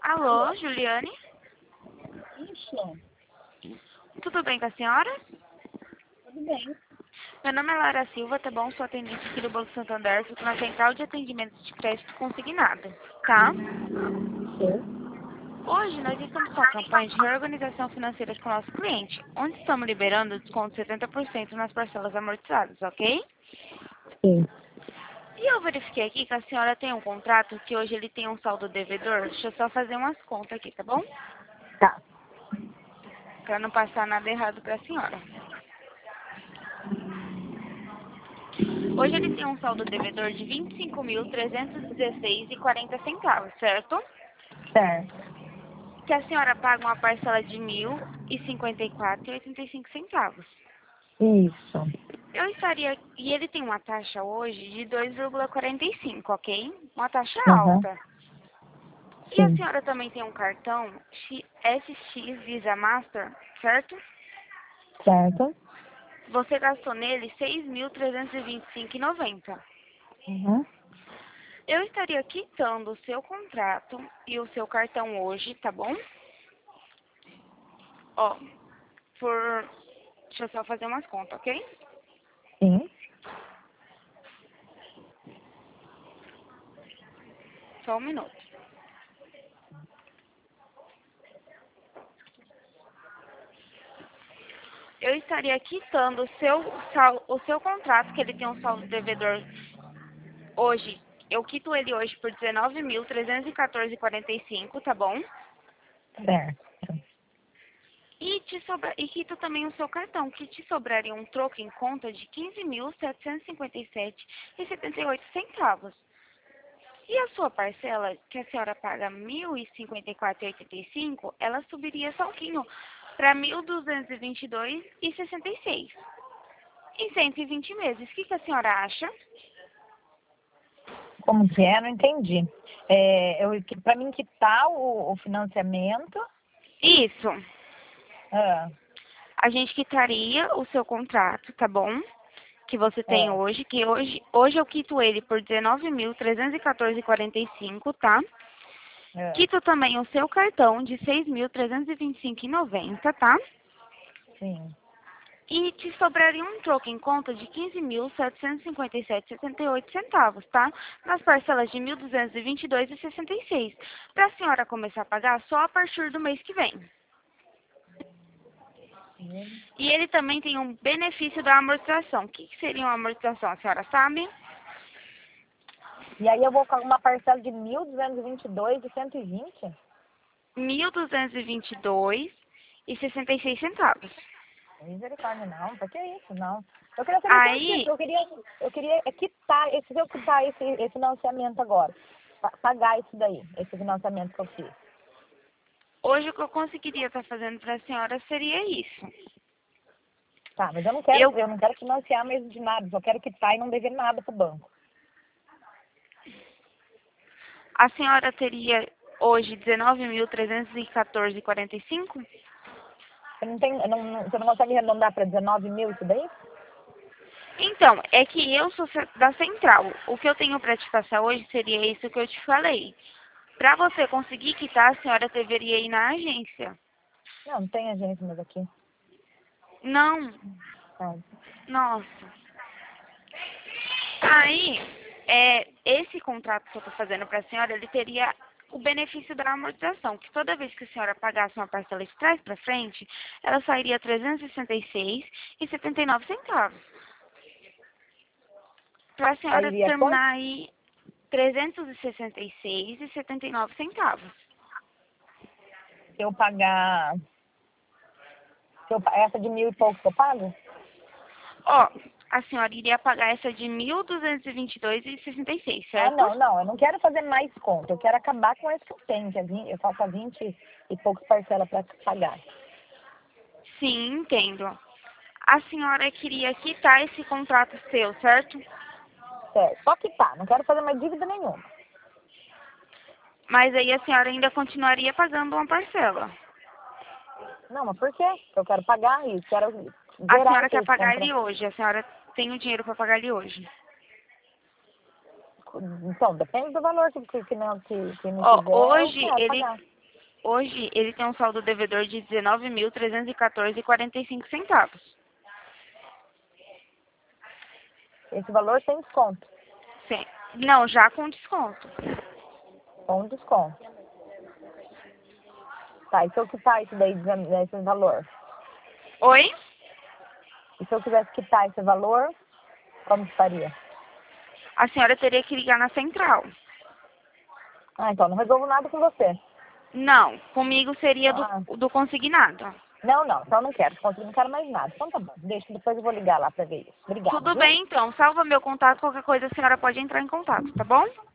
Alô, Juliane? Isso, Tudo bem com a senhora? tudo bem. Meu nome é Lara Silva, tá bom? Sou atendente aqui do Banco Santander, fico na Central de Atendimento de Crédito Consignado, tá? Sim. Hoje nós estamos com a campanha de reorganização financeira com o nosso cliente, onde estamos liberando desconto de 70% nas parcelas amortizadas, ok? Sim. E eu verifiquei aqui que a senhora tem um contrato que hoje ele tem um saldo devedor. Deixa eu só fazer umas contas aqui, tá bom? Tá. Pra não passar nada errado pra senhora. Hoje ele tem um saldo devedor de 25.316,40 centavos, certo? Certo. Que a senhora paga uma parcela de 1.054,85 centavos. Isso. Eu estaria... E ele tem uma taxa hoje de 2,45, ok? Uma taxa Uhum. alta. E a Sim. senhora também tem um cartão SX Visa Master, certo? Certo. Você gastou nele 6.325,90. Uhum. Eu estaria quitando o seu contrato e o seu cartão hoje, tá bom? Ó, por... Deixa eu só fazer umas contas, ok? Sim. Só um minuto. Eu estaria quitando o seu contrato, que ele tem um saldo devedor hoje. Eu quito ele hoje por 19.314,45, tá bom? Certo. E quito também o seu cartão, que te sobraria um troco em conta de 15.757,78 centavos. E a sua parcela, que a senhora paga 1.054,85, ela subiria só um pouquinho para 1.222,66. Em 120 meses. O que, que a senhora acha? Como que é? Não entendi. Para mim quitar o financiamento. Isso. Ah, A gente quitaria o seu contrato, tá bom? Que você tem ah, hoje, que hoje eu quito ele por 19.314,45, tá? ah. Quito também o seu cartão de 6.325,90, tá? Sim. E te sobraria um troco em conta de 15.757,78 centavos, tá? Nas parcelas de 1.222,66. Para a senhora começar a pagar só a partir do mês que vem. Sim. E ele também tem um benefício da amortização. O que seria uma amortização, a senhora sabe? E aí eu vou com uma parcela de 1.222 de 120? 1.222,66 centavos. Misericórdia, não. Pra que isso? Não. Eu queria saber só Aí, disso. Eu queria quitar, se eu quitar esse financiamento agora. Pagar isso daí, esse financiamento que eu fiz. hoje o que eu conseguiria estar fazendo para a senhora seria isso. Tá, mas eu não Eu, quero financiar mesmo de nada, só quero quitar e não dever nada pro banco. a senhora teria hoje 19.314,45? Você não tem, você não consegue arredondar para 19 mil isso daí? Então, é que eu sou da central. O que eu tenho para te passar hoje seria isso que eu te falei. Para você conseguir quitar, a senhora deveria ir na agência. Não, não tem agência mais aqui. Não, Sabe? nossa. Aí, esse contrato que eu estou fazendo para a senhora, ele teria o benefício da amortização, que toda vez que a senhora pagasse uma parcela de trás para frente, ela sairia R$ 366,79 centavos. Para a senhora Sairia quanto? terminar aí R$ 366,79 centavos. Se eu pagar. Essa de 1.000 e pouco que eu pago? Ó, a senhora iria pagar essa de R$ 1.222,66, Ah, certo? não, não. Eu não quero fazer mais conta. Eu quero acabar com esse que eu tenho, que é 20, eu falta 20 e poucos parcelas para pagar. Sim, entendo. A senhora queria quitar esse contrato seu, certo? Certo. Só que tá, não quero fazer mais dívida nenhuma. Mas aí a senhora ainda continuaria pagando uma parcela. Não, mas por quê? Eu quero pagar isso, quero A zerar senhora quer esse pagar ele contrato. hoje, a senhora tem o dinheiro para pagar ele hoje. Então, depende do valor que me Ó, fizer, eu hoje quero ele pagar. Hoje ele tem um saldo devedor de R$ 19.314,45. Esse valor sem desconto. Sim. Não, já com desconto. Com desconto. Tá, e se eu quitar isso daí, esse valor? Oi? E se eu quisesse quitar esse valor, como que faria? A senhora teria que ligar na central. Ah, então não resolvo nada com você. Não, comigo seria Ah, do consignado. não, então eu não quero. Consigo, não quero mais nada. Então tá bom, deixa, depois eu vou ligar lá pra ver isso. Obrigada, Tudo viu? bem, então. Salva meu contato. Qualquer coisa a senhora pode entrar em contato, tá bom?